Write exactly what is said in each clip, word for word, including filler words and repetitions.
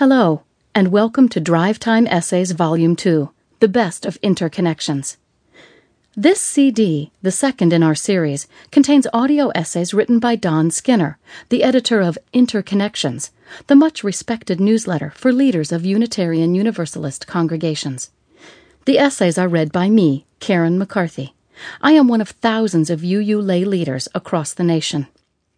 Hello, and welcome to Drive Time Essays Volume two, The Best of Interconnections. This C D, the second in our series, contains audio essays written by Don Skinner, the editor of Interconnections, the much-respected newsletter for leaders of Unitarian Universalist congregations. The essays are read by me, Karen McCarthy. I am one of thousands of U U lay leaders across the nation.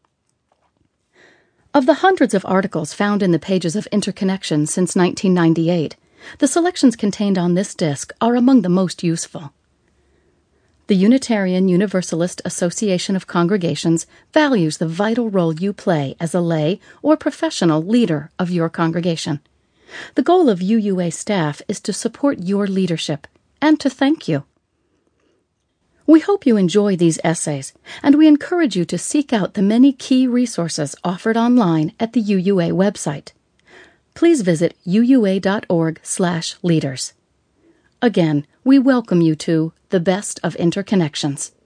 Of the hundreds of articles found in the pages of Interconnections since nineteen ninety-eight, the selections contained on this disc are among the most useful. The Unitarian Universalist Association of Congregations values the vital role you play as a lay or professional leader of your congregation. The goal of U U A staff is to support your leadership and to thank you. We hope you enjoy these essays, and we encourage you to seek out the many key resources offered online at the U U A website. Please visit U U A dot org slash leaders. Again, we welcome you to The Best of Interconnections.